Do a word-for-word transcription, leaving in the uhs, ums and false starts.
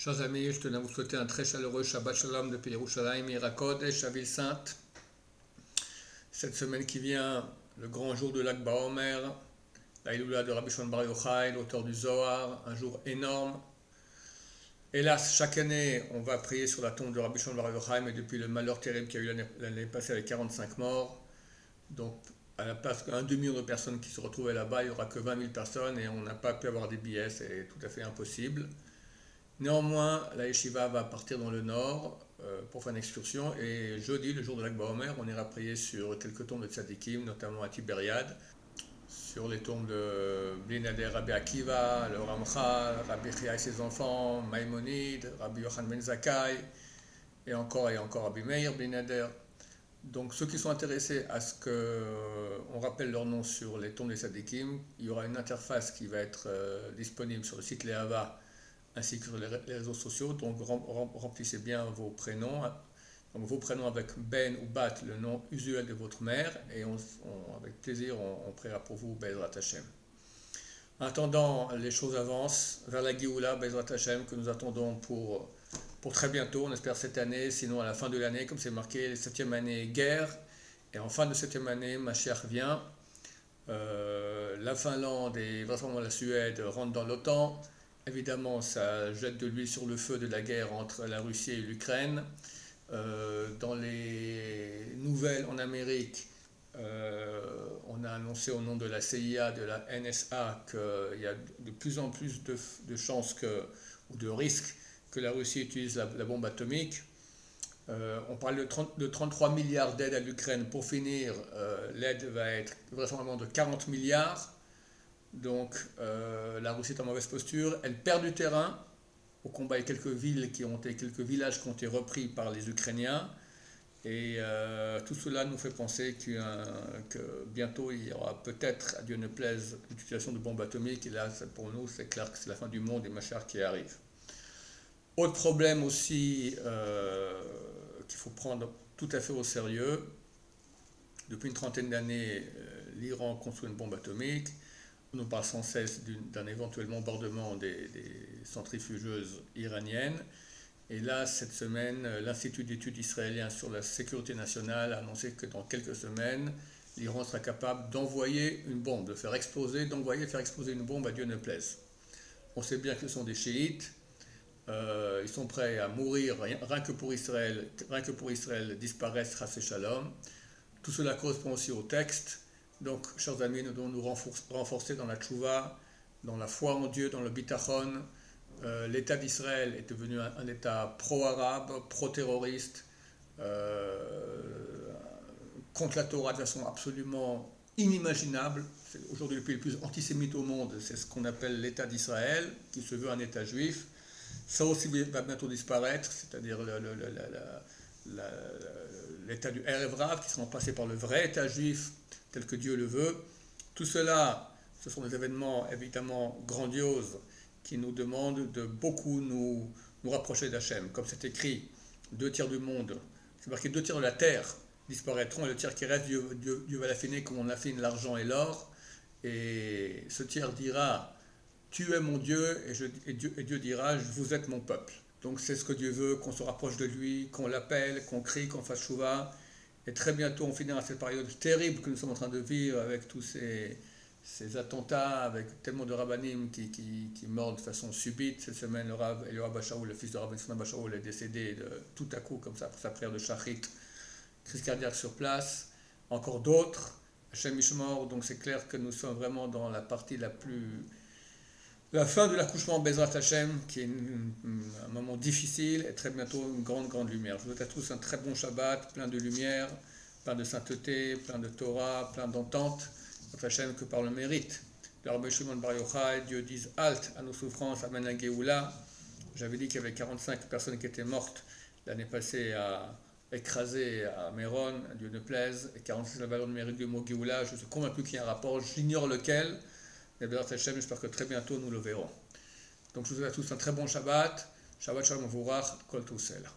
Chers amis, je tenais à vous souhaiter un très chaleureux Shabbat Shalom depuis Yerushalayim, Ira Kodesh, la ville sainte. Cette semaine qui vient, le grand jour de Lag BaOmer, la Iloula de Rabbi Shimon Bar Yochai, l'auteur du Zohar, un jour énorme. Hélas, chaque année, on va prier sur la tombe de Rabbi Shimon Bar Yochai, mais depuis le malheur terrible qu'il y a eu l'année passée avec quarante-cinq morts, donc à la place d'un demi-million de personnes qui se retrouvaient là-bas, il n'y aura que vingt mille personnes et on n'a pas pu avoir des billets, c'est tout à fait impossible. Néanmoins, la yeshiva va partir dans le nord euh, pour faire une excursion et jeudi, le jour de Lag BaOmer, on ira prier sur quelques tombes de tzadikim, notamment à Tibériade, sur les tombes de Bli Neder, Rabbi Akiva, le Ramchal, Rabbi Chia et ses enfants, Maïmonide, Rabbi Yochanan ben Zakkai, et encore et encore Rabbi Meir, Bli Neder. Donc ceux qui sont intéressés à ce qu'on rappelle leur nom sur les tombes des tzadikim, il y aura une interface qui va être euh, disponible sur le site Leava, ainsi que sur les réseaux sociaux, donc remplissez bien vos prénoms, donc vos prénoms avec Ben ou Bat, le nom usuel de votre mère, et on, on, avec plaisir on, on priera pour vous, Be'ezrat Hashem. En attendant, les choses avancent vers la Géoula, Be'ezrat Hashem, que nous attendons pour, pour très bientôt, on espère cette année, sinon à la fin de l'année, comme c'est marqué, la septième année guerre, et en fin de septième année, Mashiach vient, euh, la Finlande et vraisemblablement la Suède rentrent dans l'OTAN. Évidemment, ça jette de l'huile sur le feu de la guerre entre la Russie et l'Ukraine. Euh, dans les nouvelles en Amérique, euh, on a annoncé au nom de la C I A, de la N S A, qu'il y a de plus en plus de, de chances que, ou de risques que la Russie utilise la, la bombe atomique. Euh, on parle de, trente, de trente-trois milliards d'aides à l'Ukraine. Pour finir, euh, l'aide va être vraisemblablement de quarante milliards. Donc euh, la Russie est en mauvaise posture, elle perd du terrain au combat et quelques villes qui ont été, quelques villages qui ont été repris par les Ukrainiens, et euh, tout cela nous fait penser que bientôt il y aura peut-être, à Dieu ne plaise, l'utilisation de bombes atomiques, et là pour nous c'est clair que c'est la fin du monde et Mashiach qui arrive. Autre problème aussi euh, qu'il faut prendre tout à fait au sérieux, depuis une trentaine d'années, euh, l'Iran construit une bombe atomique. On nous parle sans cesse d'un éventuel bombardement des, des centrifugeuses iraniennes. Et là, cette semaine, l'Institut d'études israélien sur la sécurité nationale a annoncé que dans quelques semaines, l'Iran sera capable d'envoyer une bombe, de faire exploser, d'envoyer faire exploser une bombe, à Dieu ne plaise. On sait bien que ce sont des chiites. Euh, ils sont prêts à mourir rien, rien que pour Israël, rien que pour Israël disparaître, Chas Shalom. Tout cela correspond aussi au texte. Donc, chers amis, nous devons nous renforcer dans la tchouva, dans la foi en Dieu, dans le bitachon. Euh, L'État d'Israël est devenu un, un État pro-arabe, pro-terroriste, euh, contre la Torah de façon absolument inimaginable. C'est aujourd'hui le pays le plus antisémite au monde, c'est ce qu'on appelle l'État d'Israël, qui se veut un État juif. Ça aussi va bientôt disparaître, c'est-à-dire le, le, le, la, la, l'État du Erev Rav, qui sera remplacé par le vrai État juif, tel que Dieu le veut. Tout cela, ce sont des événements évidemment grandioses qui nous demandent de beaucoup nous, nous rapprocher d'Hachem. Comme c'est écrit, deux tiers du monde, c'est marqué deux tiers de la terre disparaîtront, et le tiers qui reste, Dieu, Dieu, Dieu va l'affiner comme on affine l'argent et l'or. Et ce tiers dira, tu es mon Dieu, et, je, et, Dieu, et Dieu dira, vous êtes mon peuple. Donc c'est ce que Dieu veut, qu'on se rapproche de lui, qu'on l'appelle, qu'on crie, qu'on fasse chouva. Et très bientôt, on finira cette période terrible que nous sommes en train de vivre avec tous ces, ces attentats, avec tellement de rabbanim qui, qui, qui meurent de façon subite. Cette semaine, le Rav Eliyahu Abba-Shaul, le fils de Rabbi Tzimra Abba-Shaul, est décédé de, tout à coup, comme ça, après sa prière de Shachrit, crise cardiaque sur place. Encore d'autres, Hachem Ishmor. Donc c'est clair que nous sommes vraiment dans la partie la plus... La fin de l'accouchement Be'ezrat Hashem, qui est une, une, un moment difficile, et très bientôt une grande, grande lumière. Je vous souhaite à tous un très bon Shabbat, plein de lumière, plein de sainteté, plein de Torah, plein d'entente. Hashem, que par le mérite de Rabbi Shimon Bar Yochai, Dieu dise halte à nos souffrances, amène la Géoula. J'avais dit qu'il y avait quarante-cinq personnes qui étaient mortes l'année passée à écraser à Méron, à Dieu ne plaise, et quarante-six la valeur numérique du mot Géoula. Je suis convaincu qu'il y a un rapport, j'ignore lequel. Mais Be'ezrat Hashem, j'espère que très bientôt nous le verrons. Donc je vous souhaite à tous un très bon Shabbat. Shabbat Shalom Vurach, Kol Tousel.